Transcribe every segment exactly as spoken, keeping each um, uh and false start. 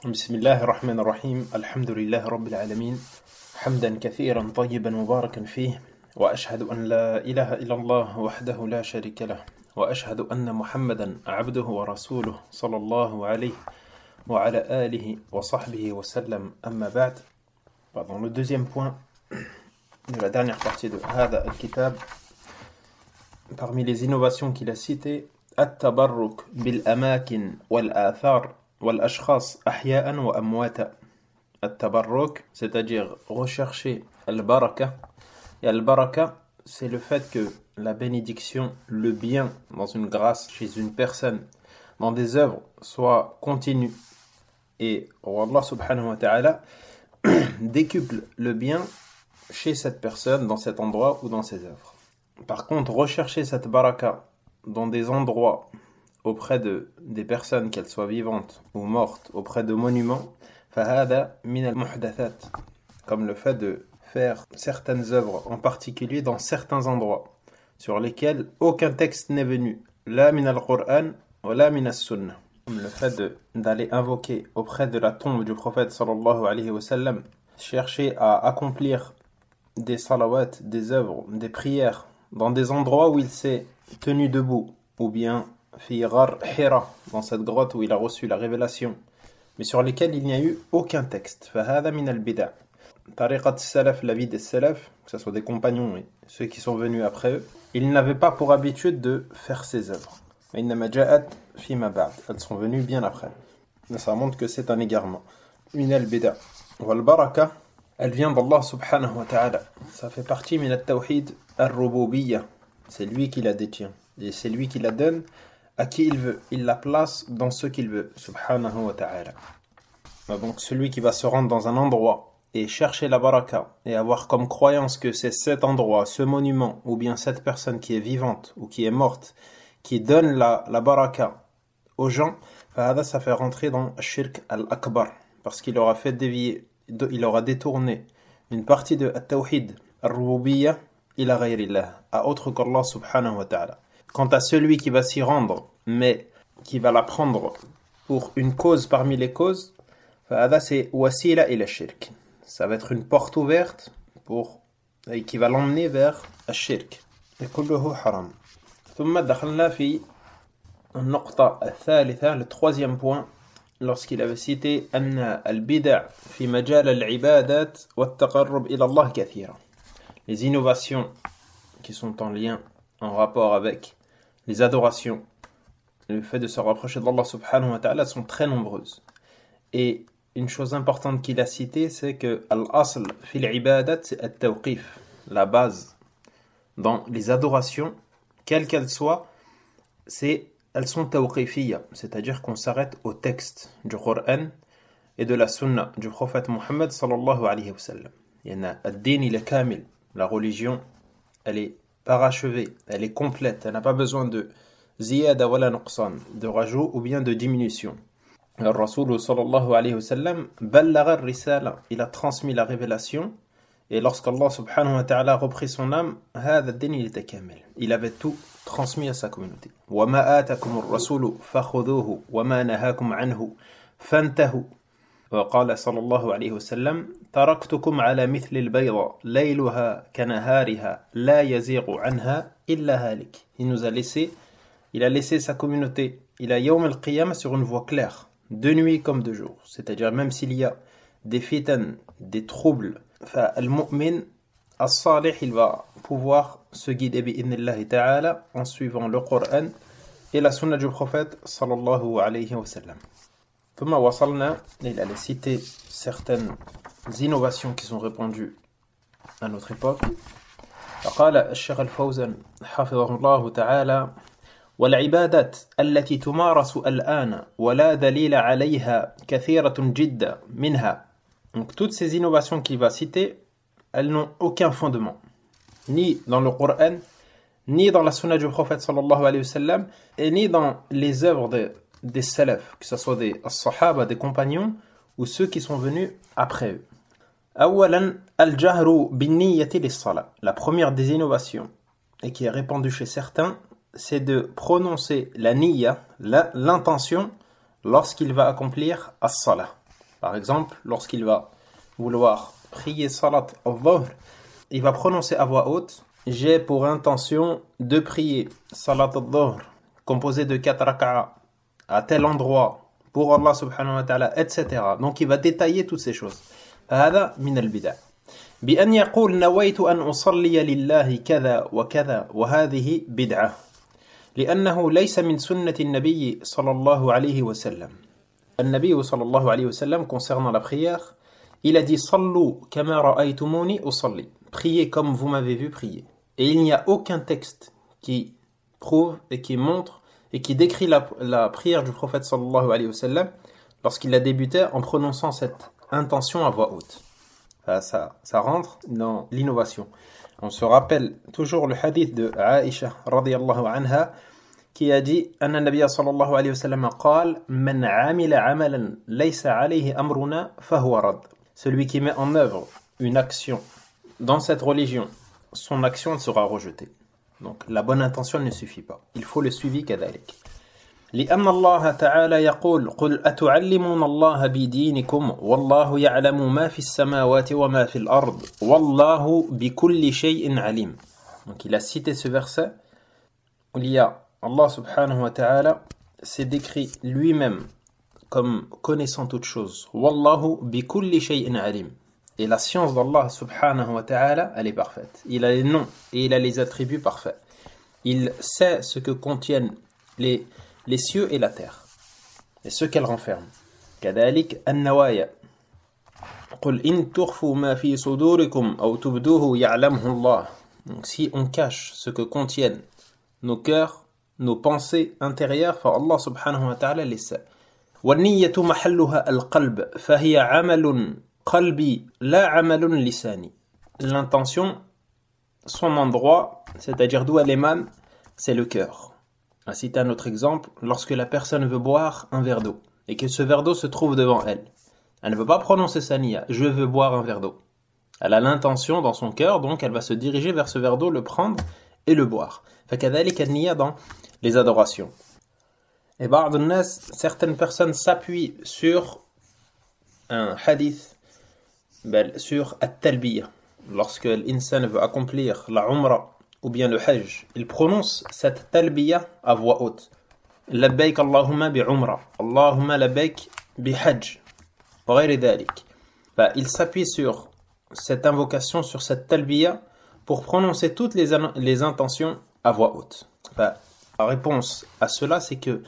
بسم الله الرحمن الرحيم الحمد لله رب العالمين حمدا كثيرا طيبا مباركا فيه وأشهد أن لا إله إلا الله وحده لا شريك له وأشهد أن محمدا عبده ورسوله صلى الله عليه وعلى آله وصحبه وسلم أما بعد. Dans le deuxième point de la dernière partie de هذا الكتاب, parmi les innovations qu'il a citées, التبرك بالأماكن والآثار والأشخاص أحياء وأمواتا. التبرك, c'est-à-dire rechercher al-baraka. Et al-baraka, c'est le fait que la bénédiction, le bien dans une grâce chez une personne, dans des œuvres, soit continue. Et Allah subhanahu wa ta'ala décuple le bien chez cette personne, dans cet endroit ou dans ses œuvres. Par contre, rechercher cette baraka dans des endroits auprès de, des personnes, qu'elles soient vivantes ou mortes, auprès de monuments, فَهَذَا مِنَ الْمُحْدَثَاتِ, comme le fait de faire certaines œuvres, en particulier dans certains endroits, sur lesquels aucun texte n'est venu, la min al-Qur'an wa la min as-Sunnah. Comme le fait de, d'aller invoquer auprès de la tombe du prophète sallallahu alayhi wa sallam, chercher à accomplir des salawats, des œuvres, des prières, dans des endroits où il s'est tenu debout, ou bien fi ghar Hira, dans cette grotte où il a reçu la révélation, mais sur lesquels il n'y a eu aucun texte. فَهَذَا مِنَ الْبِدَعِ. Tariqat salaf, la vie des salaf, que ce soit des compagnons et ceux qui sont venus après eux, ils n'avaient pas pour habitude de faire ces œuvres. وَإِنَّمَا جَاءَتْ فِيمَا بَعْدَ. Elles sont venues bien après. Mais ça montre que c'est un égarement. مِنَ الْبِدَعِ. وَالْبَرَكَةِ, elle vient d'Allah subhanahu wa ta'ala. Ça fait partie min al-tawhid al-rububiyyah. C'est lui qui la détient. Et c'est lui qui la donne à qui il veut. Il la place dans ce qu'il veut, subhanahu wa ta'ala. Donc celui qui va se rendre dans un endroit et chercher la baraka et avoir comme croyance que c'est cet endroit, ce monument, ou bien cette personne qui est vivante ou qui est morte, qui donne la, la baraka aux gens, ça fait rentrer dans shirk al-akbar, parce qu'il aura fait dévier, il aura détourné une partie de at-tawhid al-rububiyyah ila ghayrillah, à autre qu'Allah subhanahu wa ta'ala. Quant à celui qui va s'y rendre, mais qui va la prendre pour une cause parmi les causes, c'est wasila ila shirk. Ça va être une porte ouverte pour, et qui va l'emmener vers الشرك. كله حرام. ثم دخلنا في النقطة الثالثة, le troisième point, lorsqu'il avait cité أن البدع في مجال العبادات والتقرب إلى الله كثيرة. Les innovations qui sont en lien, en rapport avec les adorations, le fait de se rapprocher d'Allah subhanahu wa ta'ala sont très nombreuses. Et une chose importante qu'il a citée, c'est que al-asl fil ibadat, c'est at-tawqif, la base dans les adorations, quelles qu'elles soient, c'est, elles sont tawqifiyya, c'est-à-dire qu'on s'arrête au texte du Coran et de la sunna du prophète Muhammad sallallahu alayhi wa sallam. Il y en a ad-din il est kamil, la religion, elle est parachevée, elle est complète, elle n'a pas besoin de ziyada wala nuqsan, de rajout ou bien de diminution. Le Rasoul sallallahu alayhi wa sallam ballagha ar-risala, il a transmis la révélation, et lorsqu'Allah subhanahu wa ta'ala a repris son âme, hadha ad-din il était kamil, il avait tout transmis à sa communauté. Wa ma atakum ar-rasulu fakhudhuhu wa ma nahakum anhu fantahu. وقال صلى الله عليه وسلم تركتكم على مثل البيضاء ليلها كنهارها لا يزيغ عنها إلا هالك. Il nous a laissé, il a laissé sa communauté, il a yawm al-qiyamah sur une voie claire, de nuit comme de jour, c'est-à-dire même s'il y a des fitan, des troubles, al-mu'min as-salih, il va pouvoir se guider bi'idhnillahi ta'ala en suivant le Coran et la sunna du prophète sallallahu alayhi wa sallam. ثم وصلنا, il a cité certaines innovations qui sont répandues à notre époque. فقال الشيخ الفوزان حفظه الله تعالى والعبادات التي تمارس الآن ولا دليل عليها كثيرة جدا منها. Donc toutes ces innovations qu'il va citer, elles n'ont aucun fondement, ni dans le Coran, ni dans la sunna du prophète sallallahu alayhi wa sallam, et ni dans les œuvres de des salaf, que ce soit des sahaba, des compagnons, ou ceux qui sont venus après eux. أولاً الجهر بالنية للصلاة. La première des innovations, et qui est répandue chez certains, c'est de prononcer la niyya, la, l'intention, lorsqu'il va accomplir as-salah. Par exemple, lorsqu'il va vouloir prier Salat al-Dhuhr, il va prononcer à voix haute « J'ai pour intention de prier Salat al-Dhuhr, composé de quatre rak'a, à tel endroit, pour Allah subhanahu wa ta'ala, et cetera » Donc il va détailler toutes ces choses. هذا من البدع. بأن يقول نويت أن أصلي لله كذا وكذا وهذه بدعة. لأنه ليس من سنة النبي صلى الله عليه وسلم. النبي صلى الله عليه وسلم concernant la prière, il a dit صلوا كما رأيتموني أصلي. Priez comme vous m'avez vu prier. Et il n'y a aucun texte qui prouve et qui montre et qui décrit la, la prière du prophète sallallahu alayhi wa sallam lorsqu'il a débuté en prononçant cette intention à voix haute. Ça, ça rentre dans l'innovation. On se rappelle toujours le hadith de Aïcha radiyallahu anha qui a dit أن النبي صلى الله عليه وسلم قال من عمل عملا ليس عليه أمرنا فهو رد. Celui qui met en œuvre une action dans cette religion, son action sera rejetée. Donc la bonne intention ne suffit pas. Il faut le suivi كذلك. لأن الله تعالى يقول قل أتعلمون الله بدينكم والله يعلم ما في السماوات وما في الأرض والله بكل شيء عليم. Donc il a cité ce verset où il y a Allah subhanahu wa ta'ala s'est décrit lui-même comme connaissant toutes choses. Wallahu bikulli shay'in alim. Et la science d'Allah subhanahu wa ta'ala, elle est parfaite. Il a les noms et il a les attributs parfaits. Il sait ce que contiennent les, les cieux et la terre et ce qu'elles renferment. كذلك النوايا قل إن تخفوا ما في صدوركم أو تبدوه يعلمه الله. Donc si on cache ce que contiennent nos cœurs, nos pensées intérieures, فالله سبحانه وتعالى les sait. والنية محلها القلب فهي عمل قلبي لا عمل لساني. L'intention, son endroit, c'est-à-dire d'où elle émane, c'est le cœur. À citer un autre exemple, lorsque la personne veut boire un verre d'eau et que ce verre d'eau se trouve devant elle, elle ne veut pas prononcer sa niya, je veux boire un verre d'eau. Elle a l'intention dans son cœur, donc elle va se diriger vers ce verre d'eau, le prendre et le boire. فكذلك النية dans les adorations. Et بعض الناس, certaines personnes s'appuient sur un hadith, sur at-talbiya. Lorsque l'insan veut accomplir la umrah ou bien le hajj, il prononce cette talbiya à voix haute. Labbaik Allahumma bi umrah, Allahumma labbaik bi hajj, wa ghayri dhalik. Il s'appuie sur cette invocation, sur cette talbiya, pour prononcer toutes les, les intentions à voix haute. Enfin, la réponse à cela, c'est que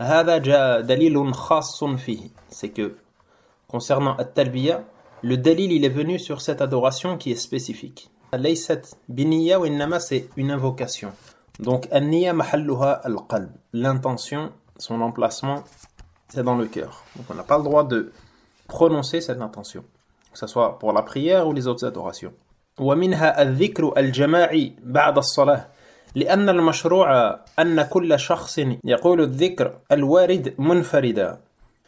c'est que concernant at-talbiya, le dalil il est venu sur cette adoration qui est spécifique. Laysat biniya wa innama, c'est une invocation. Donc an-niyya mahalluha al-qalb. L'intention, son emplacement, c'est dans le cœur. Donc on n'a pas le droit de prononcer cette intention, que ce soit pour la prière ou les autres adorations. ومنها الذكر الجماعي بعد الصلاة لأن المشروع أن كل شخص يقول الذكر الوارد منفردا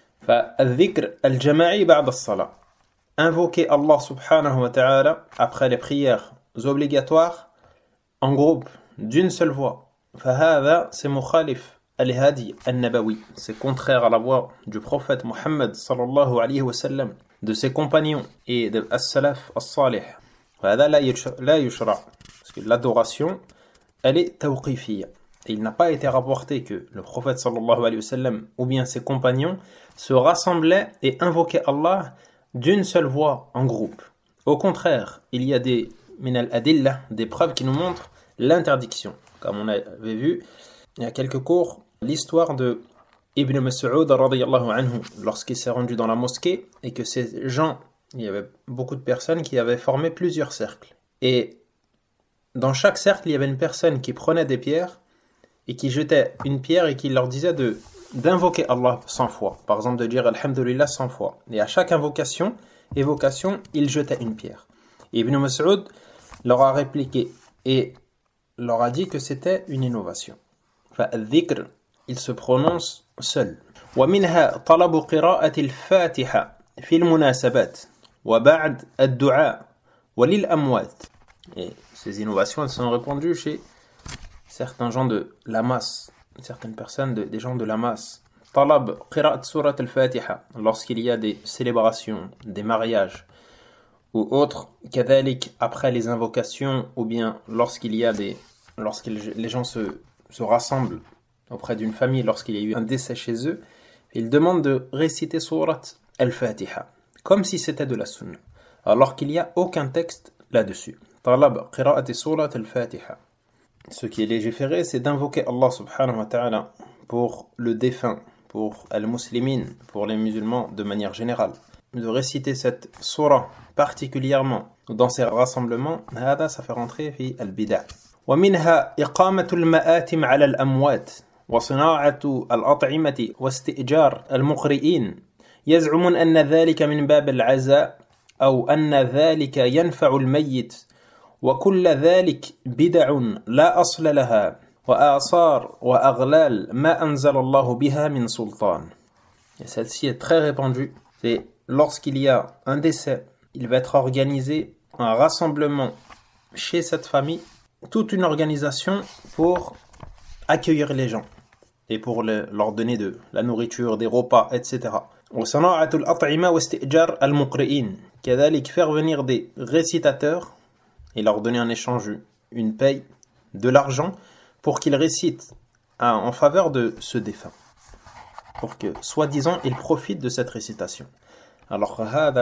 فالذكر الجماعي بعد الصلاة. Invoquer Allah subhanahu wa ta'ala après les prières obligatoires en groupe d'une seule voix. فهذا c'est مخالف الهادي النبوي. C'est contraire à la voix du prophète Muhammad sallallahu alayhi wa sallam, de ses compagnons et de as-salaf as-salih. فهذا لا يشرع. Parce que l'adoration, elle est tawqifiyya. Et il n'a pas été rapporté que le prophète sallallahu alayhi wa sallam ou bien ses compagnons se rassemblaient et invoquaient Allah d'une seule voix en groupe. Au contraire, il y a des min al-adillah, des preuves qui nous montrent l'interdiction. Comme on avait vu il y a quelques cours, l'histoire de Ibn Mas'ud radiyallahu anhu lorsqu'il s'est rendu dans la mosquée et que ces gens, il y avait beaucoup de personnes qui avaient formé plusieurs cercles. Et dans chaque cercle, il y avait une personne qui prenait des pierres et qui jetait une pierre et qui leur disait de d'invoquer Allah cent fois. Par exemple, de dire Alhamdulillah cent fois. Et à chaque invocation, évocation, il jetait une pierre. Et Ibn Mas'ud leur a répliqué et leur a dit que c'était une innovation. فالذكر, il se prononce seul. ومنها طلب قراءة الفاتحة في المناسبات وبعد الدعاء وللأموات. Et ces innovations, elles sont répandues chez certains gens de la masse, certaines personnes, de, des gens de la masse, Talab qira'at surat al-Fatiha, lorsqu'il y a des célébrations, des mariages ou autres, kadhalik après les invocations ou bien lorsqu'il y a des, lorsque les gens se, se rassemblent auprès d'une famille, lorsqu'il y a eu un décès chez eux, ils demandent de réciter surat al-Fatiha, comme si c'était de la sunna, alors qu'il n'y a aucun texte là-dessus. Talab qira'at surat al-Fatiha. Ce qui est légiféré, c'est d'invoquer Allah subhanahu wa ta'ala pour le défunt, pour al-muslimin, pour les musulmans de manière générale. De réciter cette surah particulièrement dans ces rassemblements, هذا ça fait rentrer في البدع. ومنها إقامة المآتم على الأموات وصناعة الأطعمة واستئجار المقرئين يزعمون أن ذلك من باب العزاء أو أن ذلك ينفع الميت وكل ذلك بدع لا أصل لها وآثار وأغلال ما أنزل الله بها من سلطان. Et celle-ci est très répandue. C'est lorsqu'il y a un décès, il va être organisé un rassemblement chez cette famille, toute une organisation pour accueillir les gens et pour le, leur donner de la nourriture, des repas, et cetera. وصناعة الأطعمة واستئجار المقرئين كذلك faire venir des récitateurs et leur donner en échange une paye, de l'argent, pour qu'ils récitent en faveur de ce défunt. Pour que, soi-disant, ils profitent de cette récitation. Alors,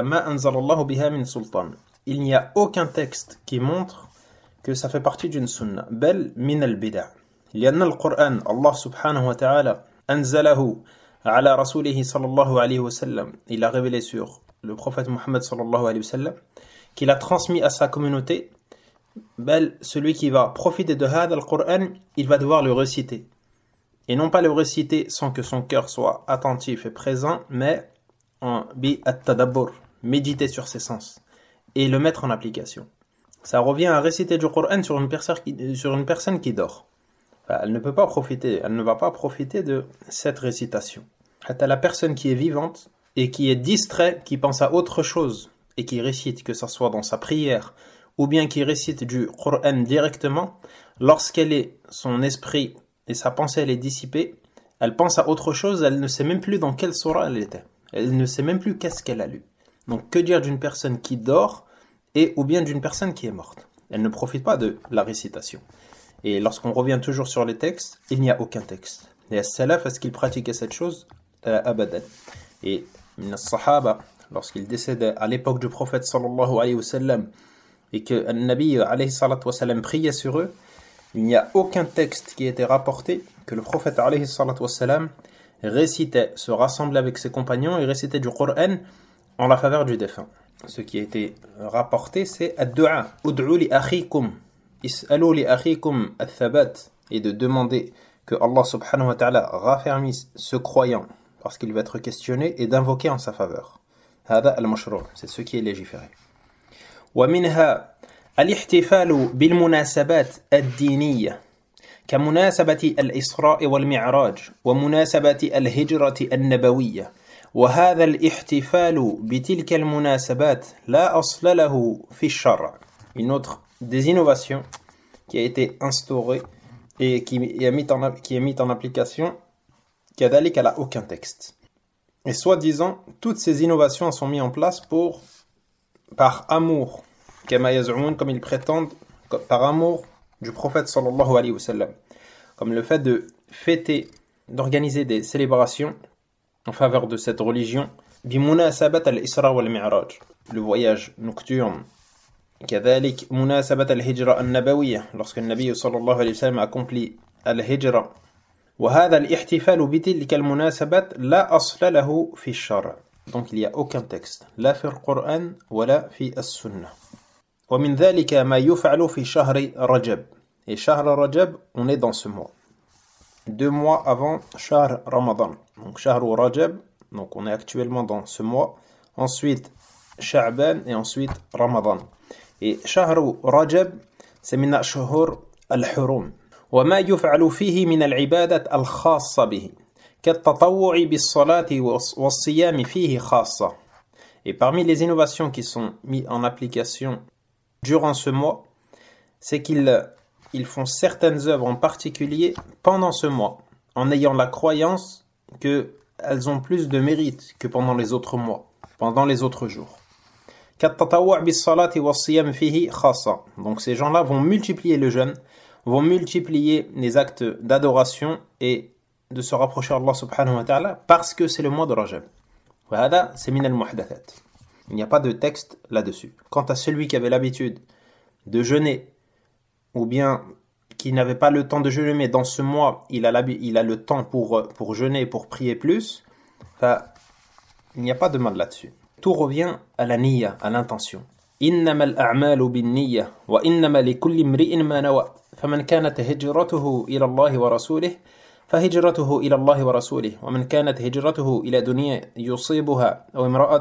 il n'y a aucun texte qui montre que ça fait partie d'une sunna. Bel min al-bida'. لأن القرآن الله سبحانه وتعالى أنزله على رسوله صلى الله عليه وسلم. Il a révélé sur le prophète Mohammed صلى الله عليه وسلم, qu'il a transmis à sa communauté. Bel, celui qui va profiter de hada al-Qur'an, il va devoir le réciter. Et non pas le réciter sans que son cœur soit attentif et présent, mais en bi at-tadabbur, méditer sur ses sens et le mettre en application. Ça revient à réciter du Qur'an sur une personne qui, sur une personne qui dort. Enfin, elle ne peut pas profiter, elle ne va pas profiter de cette récitation. Hatta la personne qui est vivante et qui est distraite, qui pense à autre chose et qui récite, que ce soit dans sa prière ou bien qui récite du Qur'an directement, lorsqu'elle est, son esprit et sa pensée elle est dissipée, elle pense à autre chose, elle ne sait même plus dans quelle surah elle était. Elle ne sait même plus qu'est-ce qu'elle a lu. Donc que dire d'une personne qui dort et ou bien d'une personne qui est morte? Elle ne profite pas de la récitation. Et lorsqu'on revient toujours sur les textes, il n'y a aucun texte. Et as-salaf, est-ce qu'ils pratiquaient cette chose? euh, Abadan. Et les sahaba, lorsqu'ils décédaient à l'époque du prophète sallallahu alayhi wa sallam, et que le Nabi alayhi salatu wa sallam priait sur eux, il n'y a aucun texte qui était rapporté que le prophète alayhi salatu wa sallam récitait, se rassemblait avec ses compagnons et récitait du Qur'an en la faveur du défunt. Ce qui a été rapporté, c'est ad-du'a, ud'u li akhikum, is'alu li akhikum al-thabat, et de demander que Allah subhanahu wa ta'ala raffermisse ce croyant parce qu'il va être questionné et d'invoquer en sa faveur. Hada al-mashrou', c'est ce qui est légiféré. ومنها الاحتفال بالمناسبات الدينية كمناسبة الإسراء والمعراج ومناسبة الهجرة النبوية وهذا الاحتفال بتلك المناسبات لا أصل له في الشرع. Une autre des innovations qui a été instaurée et qui est mise en, qui est mise en application, كذلك elle n'a aucun texte. Et soi-disant, toutes ces innovations sont mises en place pour par amour, comme ils prétendent, par amour du prophète sallallahu alayhi wa sallam, comme le fait de fêter, d'organiser des célébrations en faveur de cette religion, بمناسبة الإسراء والمعراج, le voyage nocturne, كذلك مناسبة الهجرة النبوية, lorsque le Nabi sallallahu alayhi wa sallam accomplit al-hijra, وهذا الاحتفال بتلك المناسبات لا أصل له في الشرع. Donc il n'y a aucun texte, لا في القرآن ولا في السنة. ومن ذلك ما يفعل في شهر رجب. Et شهر رجب, on est dans ce mois. Deux mois avant شهر رمضان. Donc شهر رجب, donc on est actuellement dans ce mois. Ensuite شعبان et ensuite رمضان. Et شهر رجب, c'est من أشهر الحرم. وما يفعل فيه من العبادة الخاصة به. كالتطوع بالصلاة والصيام فيه خاصة. Et parmi les innovations qui sont mises en application durant ce mois, c'est qu'ils ils font certaines œuvres en particulier pendant ce mois, en ayant la croyance qu'elles ont plus de mérite que pendant les autres mois, pendant les autres jours. Donc ces gens-là vont multiplier le jeûne, vont multiplier les actes d'adoration et de se rapprocher d'Allah subhanahu wa ta'ala parce que c'est le mois de Rajab. C'est min al-muhdathat. Il n'y a pas de texte là-dessus. Quant à celui qui avait l'habitude de jeûner, ou bien qui n'avait pas le temps de jeûner, mais dans ce mois, il a, il a le temps pour, pour jeûner, pour prier plus, il n'y a pas de mal là-dessus. Tout revient à la niyya, à l'intention. Innamal a'malu bin niyya wa innama likulli imri'in ma nawa. Faman kanat hijratuhu ila Allah wa rasulih فهجرته إلى الله ورسوله ومن كانت هجرته إلى دنيا يصيبها أو امرأة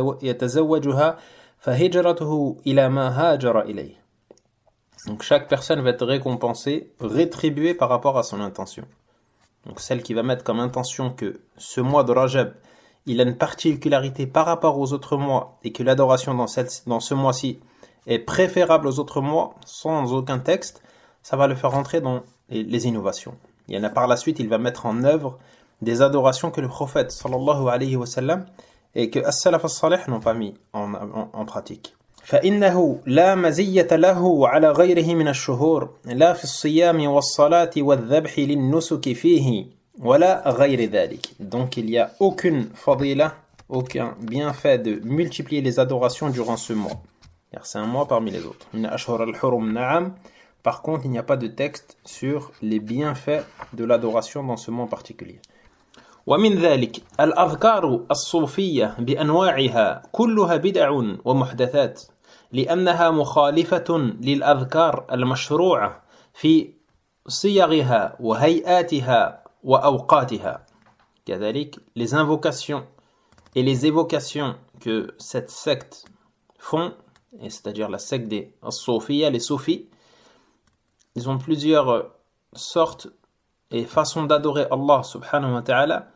يتزوجها فهجرته إلى ما هاجر إليه. Donc chaque personne va être récompensée, rétribuée par rapport à son intention. Donc celle qui va mettre comme intention que ce mois de Rajab, il a une particularité par rapport aux autres mois et que l'adoration dans, cette, dans ce mois-ci est préférable aux autres mois sans aucun texte, ça va le faire rentrer dans les, les innovations. Il y en a par la suite, il va mettre en œuvre des adorations que le prophète sallallahu alayhi wa sallam et que as-salaf as-salih n'ont pas mis en, en, en pratique. فإنه لا مزية له على غيره من الشهور لا في الصيام والصلاة والذبح للنسك فيه ولا غير ذلك. Donc il n'y a aucune fadila, aucun bienfait de multiplier les adorations durant ce mois. Car c'est un mois parmi les autres. من أشهر الحرم نعم. Par contre, il n'y a pas de texte sur les bienfaits de l'adoration dans ce mois en particulier. ومن ذلك الأذكار الصوفية بأنواعها كلها بدع ومحدثات لأنها مخالفة للأذكار المشروعة في صيغها وهيئاتها وأوقاتها. كذلك les invocations et les évocations que cette secte font, c'est-à-dire la secte des Soufiyya, les soufis, ils ont plusieurs sortes et façons d'adorer Allah subhanahu wa ta'ala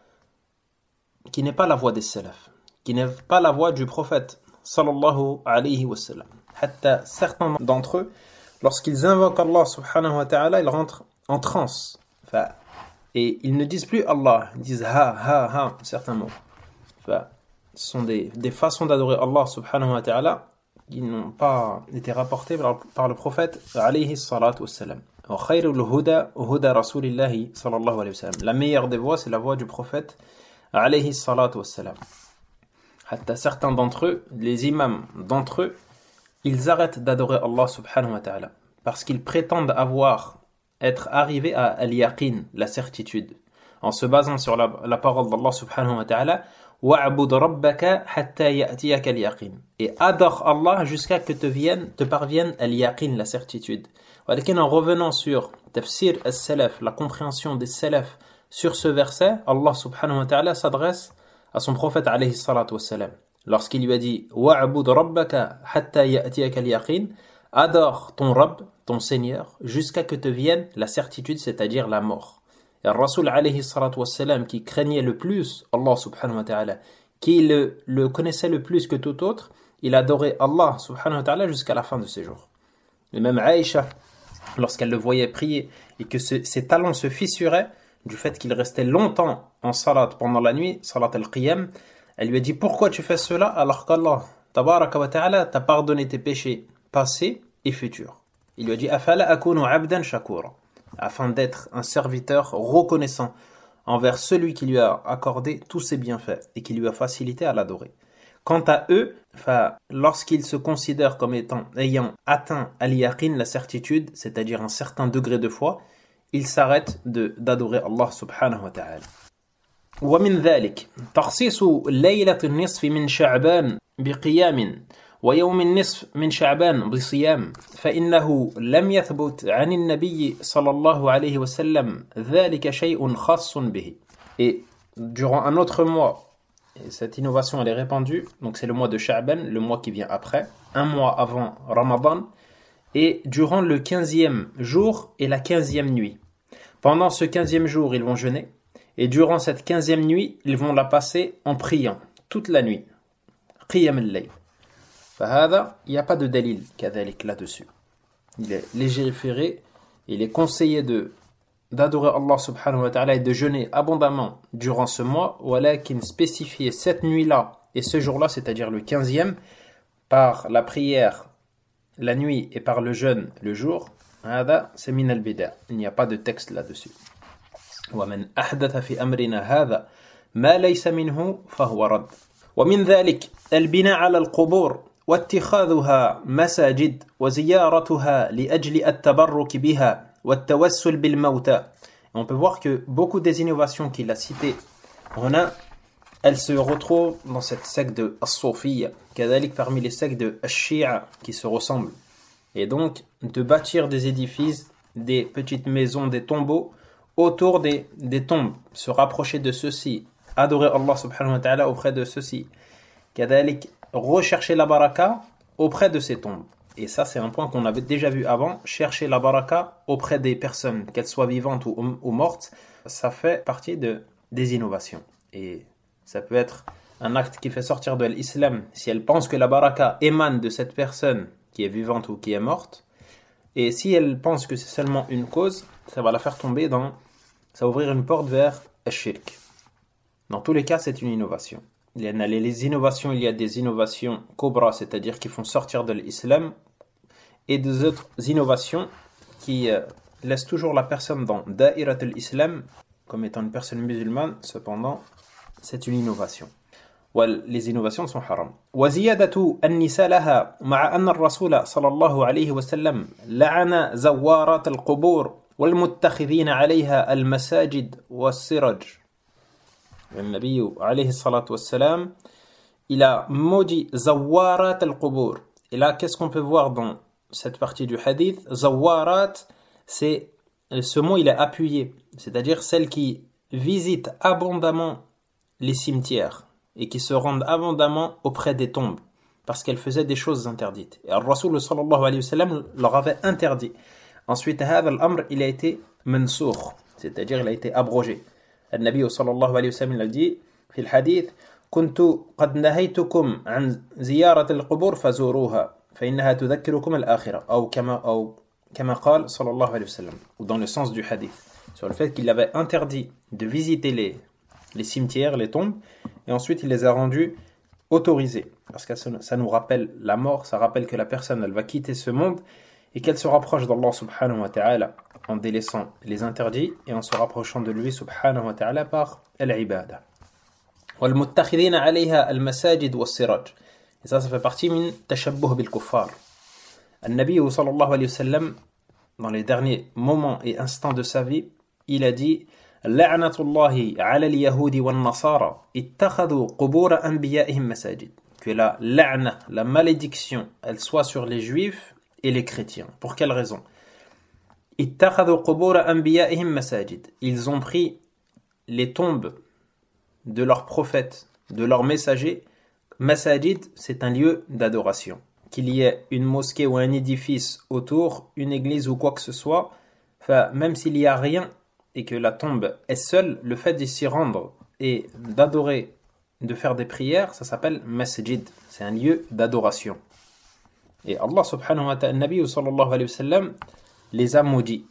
qui n'est pas la voie des salaf, qui n'est pas la voie du prophète sallallahu alayhi wa sallam. Hatta certains d'entre eux, lorsqu'ils invoquent Allah subhanahu wa ta'ala, ils rentrent en transe. Et ils ne disent plus Allah, ils disent ha, ha, ha, certains mots. Ce sont des, des façons d'adorer Allah subhanahu wa ta'ala qui n'ont pas été rapportés par, par le prophète alayhi salatu wassalam. La meilleure des voies, c'est la voie du prophète alayhi salatu wassalam. Hatta certains d'entre eux, les imams d'entre eux, ils arrêtent d'adorer Allah subhanahu wa ta'ala parce qu'ils prétendent avoir, être arrivés à al-yaqin, la certitude, en se basant sur la, la parole d'Allah subhanahu wa ta'ala. وَعْبُدْ رَبَّكَ حَتَّى يَأْتِيَكَ الْيَقِينَ. Et adore Allah jusqu'à que te vienne, te parvienne al-yaqin, la certitude. En revenant sur tafsir as-salaf, la compréhension des salaf sur ce verset, Allah subhanahu wa ta'ala s'adresse à son prophète alayhi salatu wassalam. Lorsqu'il lui a dit وَعْبُدْ رَبَّكَ حَتَّى يَأْتِيَكَ الْيَقِينَ, adore ton Rabb, ton Seigneur, jusqu'à que te vienne la certitude, c'est-à-dire la mort. Et le Rasoul alayhi salatu wassalam, qui craignait le plus Allah subhanahu wa ta'ala, qui le, le connaissait le plus que tout autre, il adorait Allah subhanahu wa ta'ala jusqu'à la fin de ses jours. Et même Aïcha, lorsqu'elle le voyait prier et que ce, ses talons se fissuraient du fait qu'il restait longtemps en salat pendant la nuit, salat al-qiyam, elle lui a dit pourquoi tu fais cela alors qu'Allah tabaraka wa ta'ala t'a pardonné tes péchés passés et futurs. Il lui a dit afala akunu abdan shakura, afin d'être un serviteur reconnaissant envers celui qui lui a accordé tous ses bienfaits et qui lui a facilité à l'adorer. Quant à eux, lorsqu'ils se considèrent comme étant ayant atteint al-yaqin, la certitude, c'est-à-dire un certain degré de foi, ils s'arrêtent de, d'adorer Allah subhanahu wa ta'ala. ومن ذلك تخصيص ليلة النصف من شعبان بقيام ويوم النصف من شعبان بصيام فإنه لم يثبت عن النبي صلى الله عليه وسلم ذلك شيء خاص به. Et durant un autre mois, et cette innovation elle est répandue, donc c'est le mois de Sha'ban, le mois qui vient après, un mois avant Ramadan, et durant le quinzième jour et la quinzième nuit. Pendant ce quinzième jour, ils vont jeûner, et durant cette quinzième nuit, ils vont la passer en priant, toute la nuit. Qiyam al-layl. Fahada, il n'y a pas de dalil kadhalik là-dessus. Il est légiféré, il est conseillé de d'adorer Allah subhanahu wa ta'ala et de jeûner abondamment durant ce mois, walakin spécifier cette nuit-là et ce jour-là, c'est-à-dire le quinzième, par la prière la nuit et par le jeûne le jour, c'est min al-bida'. Il n'y a pas de texte là-dessus. وَمَنْ أَحْدَثَ فِي أَمْرِنَا هَذَا مَا لَيْسَ مِنْهُ فَهُوَ رَدٌّ ومن ذلك البناء على القبور واتخاذها مساجد وزيارتها لأجل التبرك بها والتوسل بالموتى. On peut voir que beaucoup des innovations qu'il a citées, on a, elles se retrouvent dans cette secte de As-Soufiyya, كذلك parmi les sectes de Ash-Shi'a qui se ressemblent. Et donc, de bâtir des édifices, des petites maisons, des tombeaux autour des, des tombes, se rapprocher de ceux-ci, adorer Allah subhanahu wa ta'ala auprès de ceux-ci, كذلك rechercher la baraka auprès de ces tombes. Et ça, c'est un point qu'on avait déjà vu avant, chercher la baraka auprès des personnes, qu'elles soient vivantes ou, ou mortes, ça fait partie de, des innovations. Et ça peut être un acte qui fait sortir de l'islam si elle pense que la baraka émane de cette personne qui est vivante ou qui est morte. Et si elle pense que c'est seulement une cause, ça va la faire tomber dans, ça va ouvrir une porte vers al-shirk. Dans tous les cas, c'est une innovation. Il y a les innovations, il y a des innovations cobra, c'est-à-dire qui font sortir de l'islam, et des autres innovations qui euh, laissent toujours la personne dans da'irat al-islam comme étant une personne musulmane. Cependant, c'est une innovation. Les innovations sont haram. وزيادة النساء لها مع أن الرسول صلى الله عليه وسلم لعن زوارات القبور والمتخذين عليها المساجد والسرج. النبي عليه الصلاة والسلام il a maudit زوارات القبور. Et là, qu'est-ce qu'on peut voir dans cette partie du hadith? Zawarat, c'est ce mot, il est appuyé, c'est-à-dire celles qui visitent abondamment les cimetières et qui se rendent abondamment auprès des tombes parce qu'elles faisaient des choses interdites. Et Al-Rasoul sallallahu alayhi wa sallam leur avait interdit. Ensuite, هذا الأمر, il a été منسوخ, c'est-à-dire il a été abrogé. النبي صلى الله عليه وسلم il a dit في الحديث كنت قد نهيتكم عن زيارة القبور فزوروها فإنها تذكركم الآخرة أو كما أو كما قال صلى الله عليه وسلم, ou dans le sens du hadith, sur le fait qu'il avait interdit de visiter les, les cimetières, les tombes, et ensuite il les a rendus autorisés, parce que ça, ça nous rappelle la mort, ça rappelle que la personne elle va quitter ce monde et qu'elle se rapproche d'Allah subhanahu wa ta'ala en délaissant les interdits et en se rapprochant de lui subhanahu wa ta'ala par al-ibada. وَالْمُتَّخِذِينَ عَلَيْهَا الْمَسَاجِدُ وَالسِّرَجُ. Et ça, ça fait partie min tashabbuh bil kuffar. Al-Nabi sallallahu alayhi wa sallam, dans les derniers moments et instants de sa vie, il a dit لعنة الله على اليهود والنصارى اتخذوا قبور أنبيائهم مساجد. Que la la'na, la malédiction, elle soit sur les juifs et les chrétiens. Pour quelle raison? اتخذوا قبور أنبيائهم مساجد. Ils ont pris les tombes de leurs prophètes, de leurs messagers. Masajid, c'est un lieu d'adoration. Qu'il y ait une mosquée ou un édifice autour, une église ou quoi que ce soit, enfin, même s'il n'y a rien et que la tombe est seule, le fait d'y s'y rendre et d'adorer, de faire des prières, ça s'appelle masjid. C'est un lieu d'adoration. Et Allah subhanahu wa ta'ala, Nabi sallallahu alayhi wa sallam, les a maudits.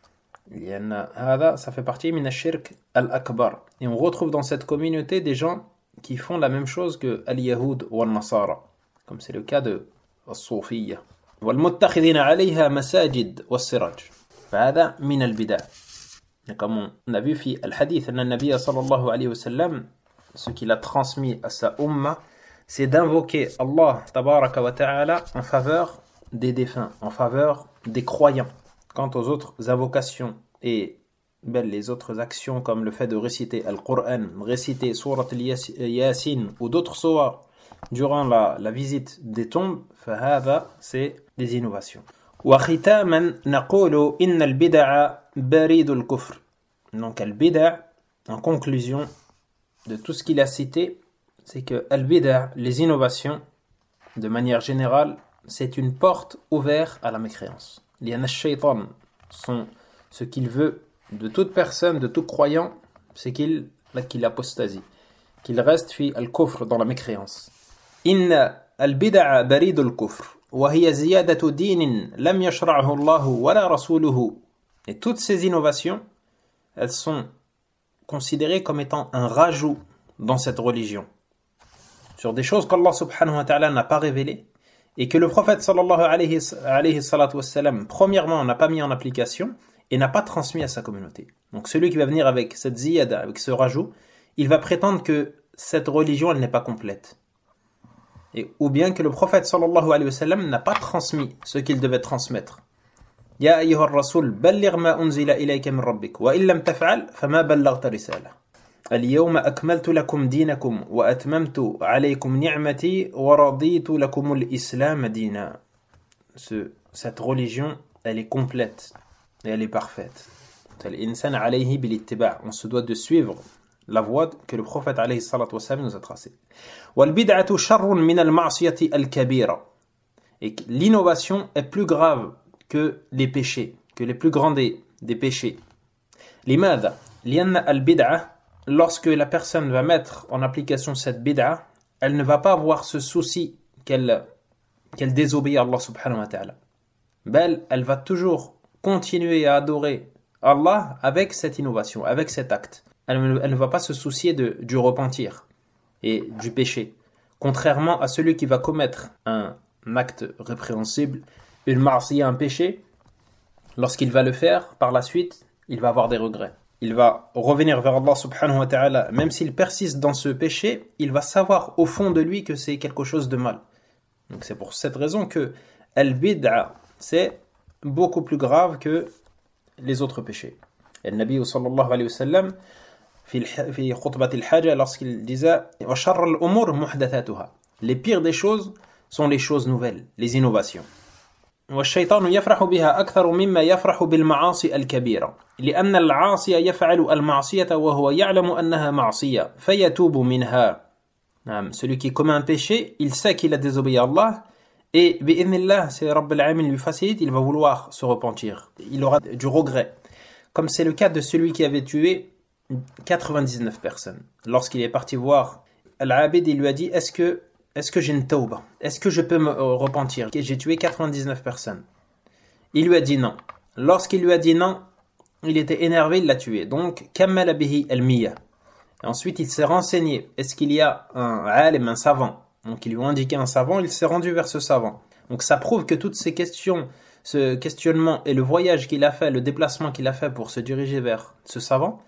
Ça fait partie min ash-shirk al-akbar. Et on retrouve dans cette communauté des gens qui font la même chose que al-Yahoud ou al-Nasara, comme c'est le cas de As-Soufiyya. وَالْمُتَّخِذِينَ عَلَيْهَا مَسَاجِدْ وَالسِّرَجْ فهذا من البدع. Et comme on a vu في الحديث أن النبي صلى الله عليه وسلم, ce qu'il a transmis à sa umma, c'est d'invoquer Allah tabaraka wa ta'ala en faveur des défunts, en faveur des croyants. Quant aux autres invocations et ben, les autres actions comme le fait de réciter Al-Qur'an, réciter Surat Al-Yasin ou d'autres sourates durant la, la visite des tombes, فهذا, c'est des innovations. وختاما نقول إن البدع بريد الكفر. Donc al-bida', en conclusion de tout ce qu'il a cité, c'est que al-bida', les innovations, de manière générale, c'est une porte ouverte à la mécréance. لأن الشيطان, son, ce qu'il veut de toute personne, de tout croyant, c'est qu'il, qu'il apostasie, qu'il reste fi al-kufr, dans la mécréance. إن البدع بريد الكفر وهي زيادة دين لم يشرعه الله ولا رسوله. Et toutes ces innovations, elles sont considérées comme étant un rajout dans cette religion, sur des choses qu'Allah subhanahu wa ta'ala n'a pas révélées, et que le prophète sallallahu alayhi, alayhi salatu wassalam, premièrement, n'a pas mis en application, et n'a pas transmis à sa communauté. Donc celui qui va venir avec cette ziyada, avec ce rajout, il va prétendre que cette religion, elle n'est pas complète. Et, ou bien que le prophète sallallahu alayhi wa sallam n'a pas transmis ce qu'il devait transmettre. Ya ayyuha ar-rasul, balligh ma unzila ilayka min rabbik, wa illam taf'al, fama ballaghta risalah. Al-yawma akmaltu lakum dinakum, wa atmamtu alaykum ni'mati, wa raditu lakum al-islam dina. Ce, cette religion, elle est complète, et elle est parfaite. Al-insan alayhi bil-ittiba'. On se doit de suivre la voie que le prophète alayhi salatu wassalam nous a tracée. Wal-bid'atu sharrun min al-ma'siyati al-kabira. Et l'innovation est plus grave que les péchés, que les plus grands des, des péchés. Limadha? Lianna al-bid'a, lorsque la personne va mettre en application cette bid'a, elle ne va pas avoir ce souci qu'elle, qu'elle désobéit à Allah subhanahu wa ta'ala. Belle, elle va toujours continuer à adorer Allah avec cette innovation, avec cet acte. Elle, elle ne va pas se soucier de, du repentir et du péché. Contrairement à celui qui va commettre un acte répréhensible, une ma'asiya, un péché, lorsqu'il va le faire, par la suite, il va avoir des regrets. Il va revenir vers Allah subhanahu wa ta'ala, même s'il persiste dans ce péché, il va savoir au fond de lui que c'est quelque chose de mal. Donc c'est pour cette raison que al-bid'a, c'est beaucoup plus grave que les autres péchés. Et le Nabi sallallahu alayhi wa sallam, fi khutbat al-haja, lorsqu'il disait wa sharr al-umur muhdathatuha, les pires des choses sont les choses nouvelles, les innovations. والشيطان يفرح بها أكثر مما يفرح بالمعاصي الكبيرة لأن العاصي يفعل المعصية وهو يعلم أنها معصية فيتوب منها. Celui qui commet un péché, il sait qu'il a désobéi à Allah et bi'idhnillah, c'est Rabb al-Alamin lui facilite, il va vouloir se repentir. Il aura du regret. Comme c'est le cas de celui qui avait tué quatre-vingt-dix-neuf personnes. Lorsqu'il est parti voir Al-Abid, il lui a dit: Est-ce que Est-ce que j'ai une tauba? Est-ce que je peux me repentir? J'ai tué quatre-vingt-dix-neuf personnes. Il lui a dit non. Lorsqu'il lui a dit non, il était énervé, il l'a tué. Donc, kammala bihi al-miya. Ensuite, il s'est renseigné. Est-ce qu'il y a un alim, un savant? Donc, ils lui ont indiqué un savant, il s'est rendu vers ce savant. Donc, ça prouve que toutes ces questions, ce questionnement et le voyage qu'il a fait, le déplacement qu'il a fait pour se diriger vers ce savant,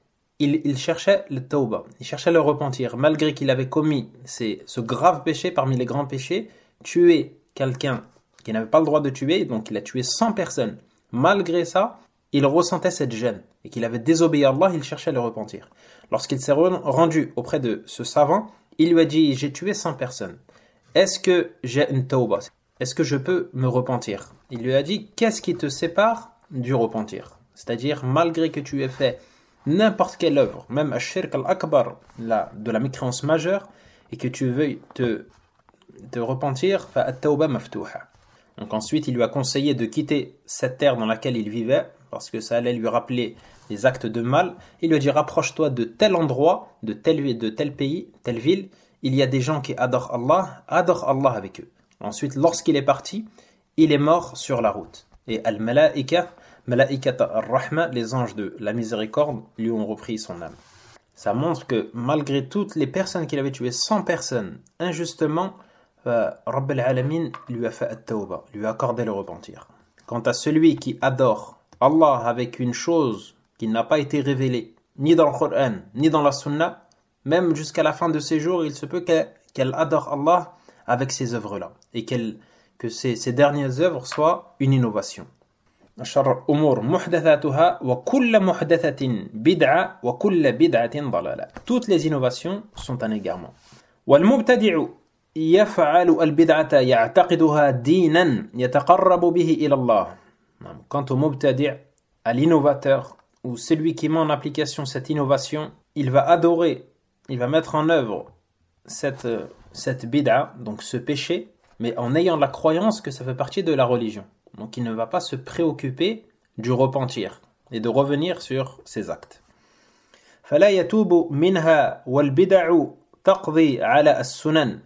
Il, il cherchait le tauba, il cherchait le repentir, malgré qu'il avait commis ces, ce grave péché parmi les grands péchés, tuer quelqu'un qui n'avait pas le droit de tuer, donc il a tué cent personnes. Malgré ça, il ressentait cette gêne et qu'il avait désobéi à Allah, il cherchait le repentir. Lorsqu'il s'est rendu auprès de ce savant, il lui a dit: j'ai tué cent personnes. Est-ce que j'ai une tauba? Est-ce que je peux me repentir? Il lui a dit: qu'est-ce qui te sépare du repentir? C'est-à-dire, malgré que tu aies fait n'importe quelle œuvre, même al-shirk al-akbar, la, de la mécréance majeure, et que tu veuilles te, te repentir, fa-at-tawba maftuha. Donc ensuite, il lui a conseillé de quitter cette terre dans laquelle il vivait, parce que ça allait lui rappeler les actes de mal. Il lui a dit: rapproche-toi de tel endroit, de tel, de tel pays, telle ville, il y a des gens qui adorent Allah, adore Allah avec eux. Ensuite, lorsqu'il est parti, il est mort sur la route. Et al-malaika, Mala'ikat ar-Rahma, les anges de la miséricorde, lui ont repris son âme. Ça montre que malgré toutes les personnes qu'il avait tuées, cent personnes, injustement, euh, Rabb al-Alamin lui a fait at-tawba, lui a accordé le repentir. Quant à celui qui adore Allah avec une chose qui n'a pas été révélée, ni dans le Coran, ni dans la Sunna, même jusqu'à la fin de ses jours, il se peut qu'elle, qu'elle adore Allah avec ces œuvres-là, et qu'elle, que ces, ces dernières œuvres soient une innovation. شر الأمور محدثاتها وكل محدثة بدعة وكل بدعة ضلالة. Toutes les innovations sont un égarement. والمبتدع يفعل البدعة يعتقدها دينا يتقرب به إلى الله. Quant au mubtadi', à l'innovateur, ou celui qui met en application cette innovation, il va adorer, il va mettre en œuvre cette, cette bid'a, donc ce péché, mais en ayant la croyance que ça fait partie de la religion. Donc il ne va pas se préoccuper du repentir et de revenir sur ses actes. فلا يتوب منها والبدع تقضي على السنن.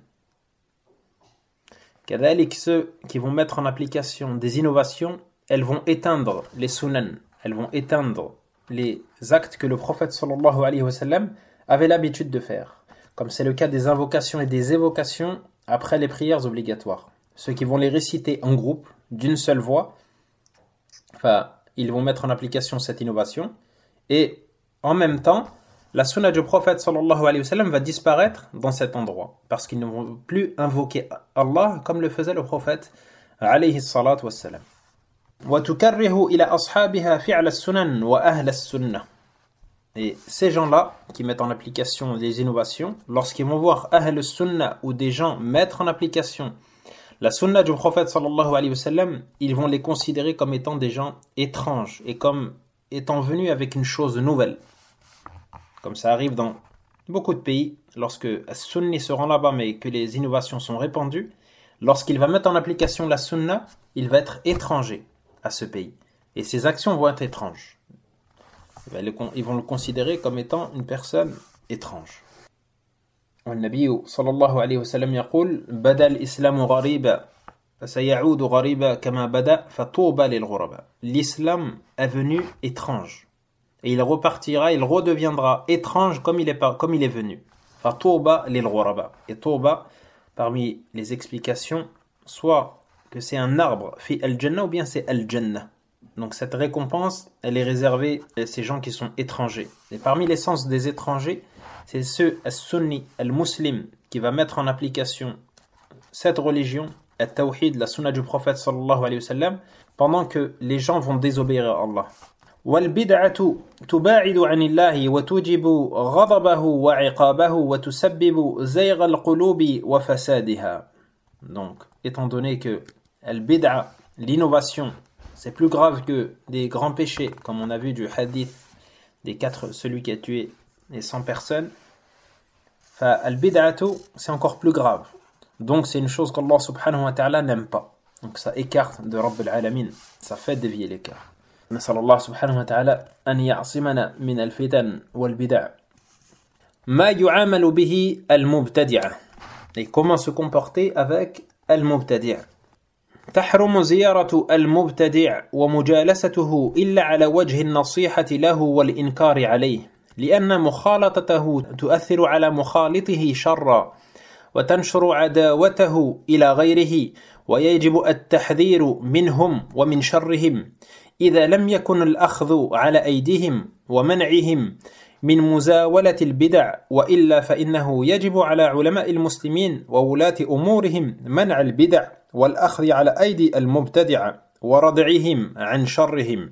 كذلك ceux qui vont mettre en application des innovations, elles vont éteindre les sunan, elles vont éteindre les actes que le prophète sallallahu alayhi wa sallam avait l'habitude de faire. Comme c'est le cas des invocations et des évocations après les prières obligatoires. Ceux qui vont les réciter en groupe, d'une seule voix, enfin, ils vont mettre en application cette innovation. Et en même temps, la sunna du prophète sallallahu alayhi wa sallam va disparaître dans cet endroit. Parce qu'ils ne vont plus invoquer Allah comme le faisait le prophète alayhi salatu wassalam. وَتُكَرِّهُ إِلَى أَصْحَابِهَا فِعْلَ السُّنَنِ وَأَهْلَ السُّنَّةِ. Et ces gens-là, qui mettent en application les innovations, lorsqu'ils vont voir Ahl Sunnah ou des gens mettre en application la Sunna du prophète sallallahu alayhi wa sallam, ils vont les considérer comme étant des gens étranges et comme étant venus avec une chose nouvelle. Comme ça arrive dans beaucoup de pays, lorsque Sunni se rend là-bas mais que les innovations sont répandues, lorsqu'il va mettre en application la Sunna, il va être étranger à ce pays. Et ses actions vont être étranges. Ils vont le considérer comme étant une personne étrange. والنبي صلى الله عليه وسلم يقول بدأ الإسلام غريبا فسيعود غريبا كما بدأ فطوبى للغرباء. L'islam est venu étrange et il repartira, il redeviendra étrange comme il est, comme il est venu. فطوبى للغرباء. Et Touba, parmi les explications, soit que c'est un arbre fi al-jannah ou bien c'est al-jannah. Donc cette récompense, elle est réservée à ces gens qui sont étrangers. Et parmi les sens des étrangers, c'est ceux, al-sunni, al-muslim, qui va mettre en application cette religion, al-tawhid, la sunna du prophète sallallahu alayhi wa sallam, pendant que les gens vont désobéir à Allah. وَالْبِدْعَةُ تُبَاعِدُ عَنِ اللَّهِ وَتُوجِبُ غَضَبَهُ وَعِقَابَهُ وَتُسَبِّبُ زَيْغَ الْقُلُوبِ وَفَسَادِهَا. Donc, étant donné que al-bid'a, l'innovation, c'est plus grave que des grands péchés, comme on a vu du hadith des quatre, celui qui a tué les cent personnes. Al-bid'atu, c'est encore plus grave. Donc c'est une chose qu'Allah subhanahu wa ta'ala n'aime pas. Donc ça écarte de Rabb al-Alamin. Ça fait dévier l'écart. نسأل الله سبحانه وتعالى أن يعصمنا من الفتن والبدع. ما يعامل به المبتدعة. Et comment se comporter avec al-mubtadi'. تحرم زيارة المبتدع ومجالسته إلا على وجه النصيحة له والإنكار عليه لأن مخالطته تؤثر على مخالطه شرا وتنشر عداوته إلى غيره ويجب التحذير منهم ومن شرهم إذا لم يكن الأخذ على أيديهم ومنعهم من مزاولة البدع وإلا فإنه يجب على علماء المسلمين وولاة أمورهم منع البدع والأخذ على أيدي المبتدع وردعهم عن شرهم.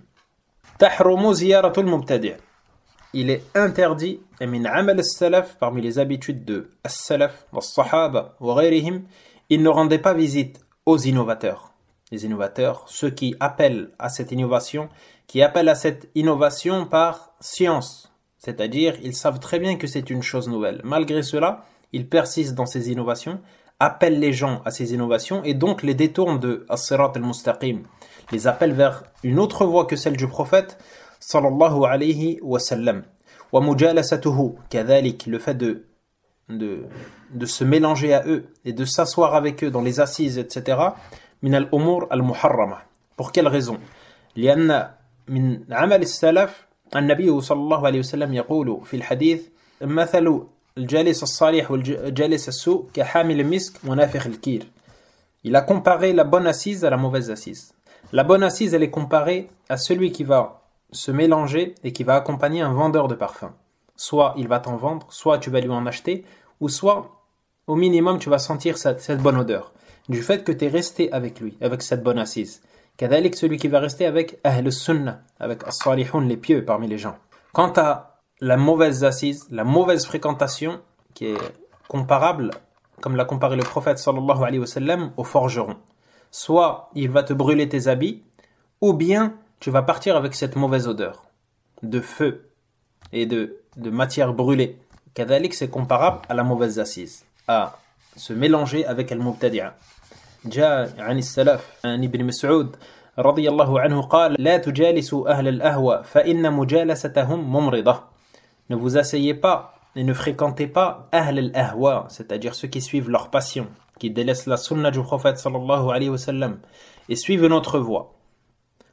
تحرم زيارة المبتدع. Il est interdit, et min amal as-salaf, parmi les habitudes de as-salaf, was-sahaba, wa ghayrihim, ils ne rendaient pas visite aux innovateurs. Les innovateurs, ceux qui appellent à cette innovation, qui appellent à cette innovation par science. C'est-à-dire, ils savent très bien que c'est une chose nouvelle. Malgré cela, ils persistent dans ces innovations, appellent les gens à ces innovations et donc les détournent de as-sirat al-mustaqim, les appellent vers une autre voie que celle du prophète sallallahu alayhi wa sallam. Wa mujalasatuhu, kadhalik, le fait de, de, de se mélanger à eux et de s'asseoir avec eux dans les assises, et cetera. Min al-umur al-muharrama. Pour quelle raison? لأن من عمل السلف النبي صلى الله عليه وسلم يقول في الحديث مثل الجالس الصالح والجالس السوء كحامل المسك ونافخ الكير. Il a comparé la bonne assise à la mauvaise assise. La bonne assise, elle est comparée à celui qui va se mélanger et qui va accompagner un vendeur de parfum. Soit il va t'en vendre, soit tu vas lui en acheter, ou soit au minimum tu vas sentir cette, cette bonne odeur du fait que tu es resté avec lui, avec cette bonne assise. Kadalik, celui qui va rester avec Ahl Sunnah, avec As-Salihun, les pieux parmi les gens. Quant à la mauvaise assise, la mauvaise fréquentation, qui est comparable, comme l'a comparé le prophète sallallahu alayhi wa sallam, au forgeron. Soit il va te brûler tes habits, ou bien tu vas partir avec cette mauvaise odeur de feu et de, de matière brûlée. Kadalik, c'est comparable à la mauvaise assise, à se mélanger avec al-mubtadi'a. جاء عن السلف عن ابن مسعود رضي الله عنه قال لا تجالسوا أهل الأهوى فإن مجالستهم ممرضة. Ne vous asseyez pas et ne fréquentez pas أهل الأهوى, c'est-à-dire ceux qui suivent leur passion, qui délaissent la sunna du prophète sallallahu alayhi wa sallam et suivent une autre voie.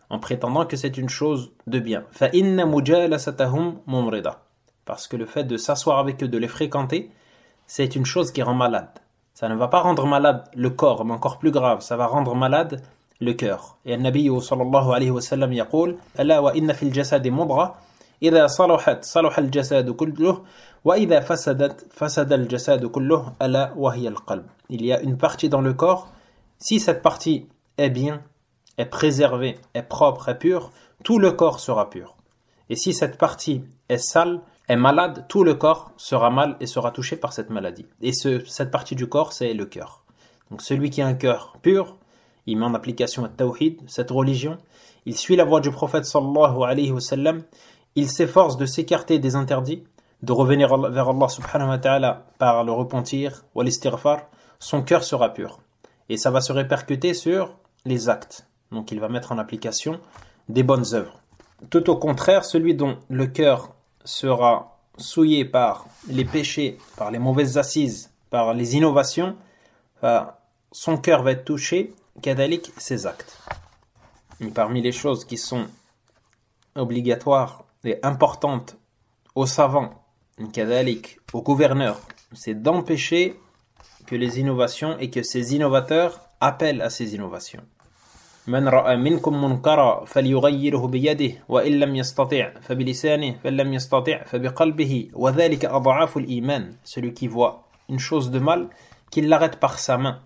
en prétendant que c'est une chose de bien. فَإِنَّ مُجَالَسَتَهُمْ مُمْرِضَةٌ. Parce que le fait de s'asseoir avec eux, de les fréquenter, c'est une chose qui rend malade. Ça ne va pas rendre malade le corps, mais encore plus grave, ça va rendre malade le cœur. Et le Nabi sallallahu alayhi wa sallam يقول ألا وإن في الجسد مضغة إذا صلحت صلح الجسد كله وإذا فسدت فسد الجسد كله ألا وهي القلب. Il y a une partie dans le corps, si cette partie est bien, est préservée, est propre, est pure, tout le corps sera pur. Et si cette partie est sale, est malade, tout le corps sera mal et sera touché par cette maladie. Et ce, cette partie du corps, c'est le cœur. Donc celui qui a un cœur pur, il met en application le tawhid, cette religion, il suit la voie du prophète sallallahu alayhi wa sallam, il s'efforce de s'écarter des interdits, de revenir vers Allah subhanahu wa ta'ala par le repentir ou l'istighfar, son cœur sera pur. Et ça va se répercuter sur les actes. Donc il va mettre en application des bonnes œuvres. Tout au contraire, celui dont le cœur sera souillé par les péchés, par les mauvaises assises, par les innovations, son cœur va être touché, kadalik, ses actes. Et parmi les choses qui sont obligatoires et importantes aux savants, kadalik, aux gouverneurs, c'est d'empêcher que les innovations et que ces innovateurs appellent à ces innovations. من رأى منكم منكرا فليغيره بيده وإن لم يستطع فبلسانه فإن لم يستطع فبقلبه وذلك أضعاف الإيمان. Celui qui voit une chose de mal, qu'il l'arrête par sa main.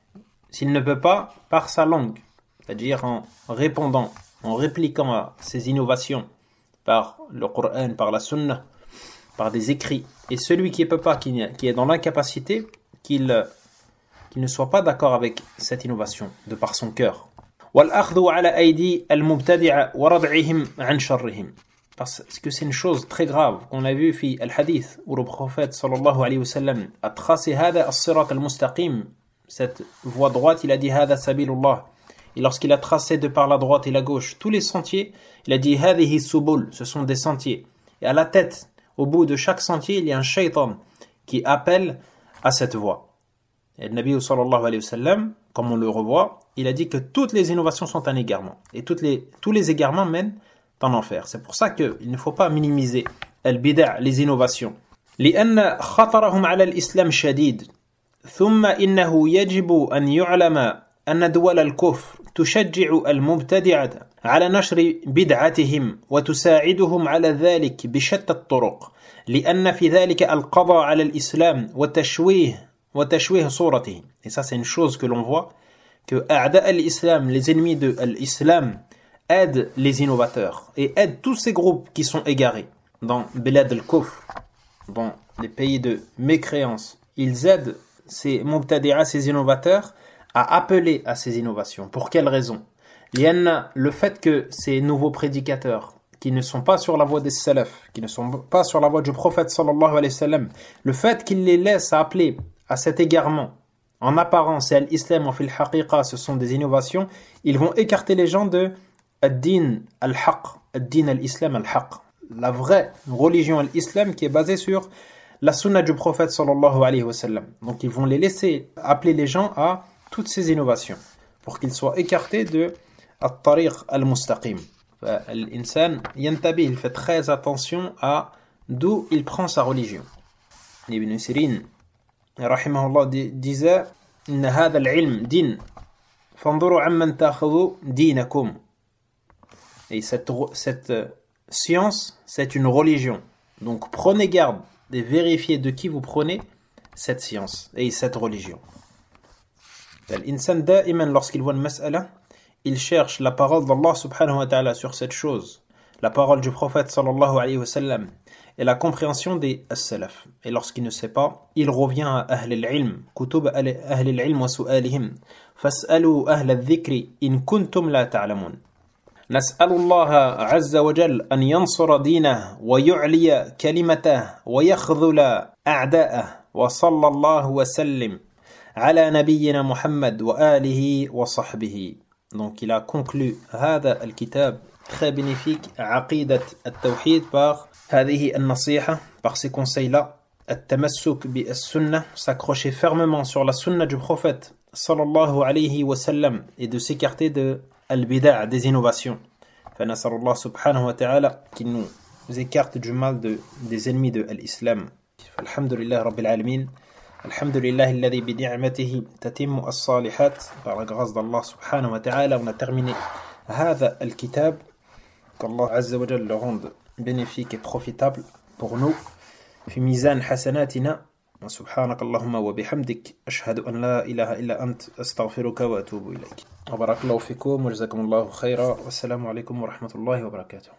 S'il ne peut pas, par sa langue, c'est-à-dire en répondant, en répliquant à ces innovations par le Coran, par la Sunna, par des écrits. Et celui qui ne peut pas, qui est dans l'incapacité, qu'il, qu'il ne soit pas d'accord avec cette innovation, de par son cœur. وَالْأَخْذُ عَلَى أَيْدِي الْمُبْتَدِعَ وَرَدْعِهِمْ عَنْ شَرِّهِمْ. Parce que c'est une chose très grave qu'on a vu في الحديث où le prophète sallallahu alayhi wa sallam a tracé هذا الصراط المستقيم, cette voie droite, il a dit هذا سبيل الله. Et lorsqu'il a tracé de par la droite et la gauche tous les sentiers, il a dit هذه السبل, ce sont des sentiers. Et à la tête, au bout de chaque sentier, il y a un shaitan qui appelle à cette voie. Et le Nabi sallallahu alayhi wa sallam, comme on le revoit, il a dit que toutes les innovations sont un égarement. Et toutes les, tous les égarements mènent en enfer. C'est pour ça qu'il ne faut pas minimiser al-bida', les innovations. لأن خطرهم على الإسلام شديد. ثم إنه يجب أن يعلم أن دول الكفر تشجع المبتدعة على نشر بدعتهم وتساعدهم على ذلك بشتى الطرق. لأن في ذلك القضاء على الإسلام وتشويه وتشويه صورته. Et ça c'est une chose que l'on voit, que أعداء الإسلام, les ennemis de l'islam, aident les innovateurs et aident tous ces groupes qui sont égarés dans Bilad al-Kufr, dans les pays de mécréance. Ils aident ces mubtadi'a, ces innovateurs, à appeler à ces innovations. Pour quelle raison? Le fait que ces nouveaux prédicateurs qui ne sont pas sur la voie des salaf, qui ne sont pas sur la voie du prophète sallallahu alayhi wa sallam, le fait qu'ils les laissent appeler à cet égarement, en apparence, et l'islam ou fil haqiqa, ce sont des innovations, ils vont écarter les gens de ad-din al-haq, ad-din al-islam al-haq, la vraie religion al-islam qui est basée sur la sunna du prophète sallallahu alayhi wa sallam. Donc ils vont les laisser appeler les gens à toutes ces innovations pour qu'ils soient écartés de at-tariq al-mustaqim. L'insan yantabi, il fait très attention à d'où il prend sa religion. Ibn Sirin rahimahullah disait إن هذا العلم دين فانظروا عمن تأخذوا دينكم. Et cette, cette science, c'est une religion. Donc prenez garde de vérifier de qui vous prenez cette science et cette religion. L'insan da'iman, lorsqu'il voit une mas'ala, il cherche la parole d'Allah subhanahu wa ta'ala sur cette chose, la parole du prophète sallallahu alayhi wa sallam, et la compréhension des as-salaf. Et lorsqu'il ne sait pas, il revient à Ahl al-ilm, kutub Ahl al-ilm wa su'alihim, fas'alu Ahl al-dhikri in kuntum la ta'lamun. نسأل الله عز وجل أن ينصر دينه ويعلي كلمته ويخذل أعداءه وصلى الله وسلم على نبينا محمد وآله وصحبه. Donc il a conclu هذا الكتاب très bénéfique عقيدة التوحيد par هذه النصيحة, par ces conseils-là, التمسك بالسنة, s'accrocher fermement sur la sunna du prophète sallallahu alayhi wa sallam et de s'écarter de al-bida', des innovations. فنسأل الله سبحانه وتعالى qu'il nous écarte du mal de, des ennemis de l'islam. الحمد لله رب العالمين. الحمد لله الذي بنعمته تتم الصالحات. Par la grâce d'Allah subhanahu wa ta'ala, on a terminé هذا الكتاب. qu'Allah azza wa jalla le rende bénéfique et profitable pour nous. في ميزان حسناتنا. سبحانك اللهم وبحمدك أشهد أن لا إله إلا أنت أستغفرك وأتوب إليك. وبارك الله فيكم وجزاكم الله خيرا والسلام عليكم ورحمة الله وبركاته.